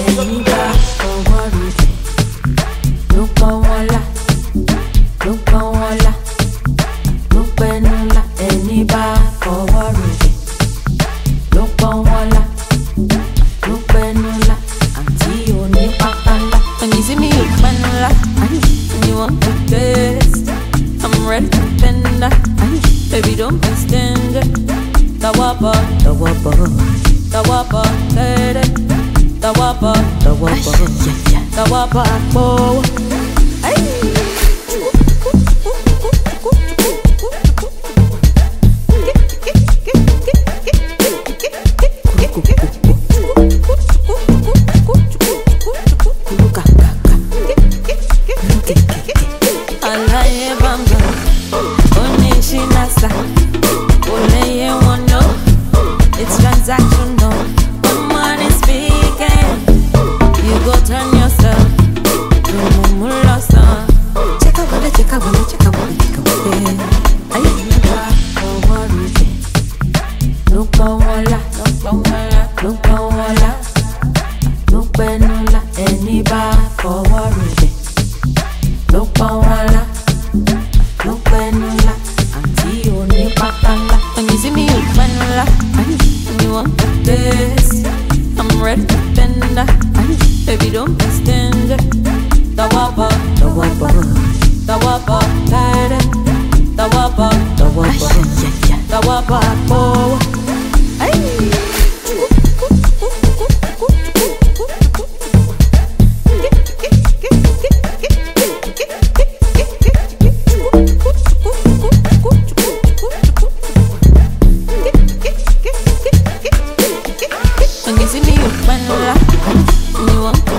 ẹni bá fọwọ́ rẹ̀ ló pọ́n wọn lá, ló pọ́n wọn lá, ló pẹ́nu lá. Ẹni bá fọwọ́ rẹ̀ ló pọ́n wọn lá, ló pẹ́nu lá. Àǹtí òní pátá ńlá. When you see me, you pẹ́nu lá. And you want to taste, I'm ready to bend that. Baby, don't be stingy. Tawapa, tawapa, tawapa, lady. Tawapa, tawapa, tawapa, oh. Alaye bamba, onishi nasa, oleye wono, it's transactional. When money speaking, you go turn yourself to mumulasa. Check out what, check out what, check out what, check out what. Aye, over it. Look wala, look wala, look wala, look benula. Anybody forward it. Look wala, look benula. Auntie only patala. When you see me, you benula. And you want this, I'm ready to bend that. Baby, don't be stingy. Tawapa, tawapa, tawapa, lady. Tawapa, tawapa, tawapa, oh. When you see me, you find love, and you want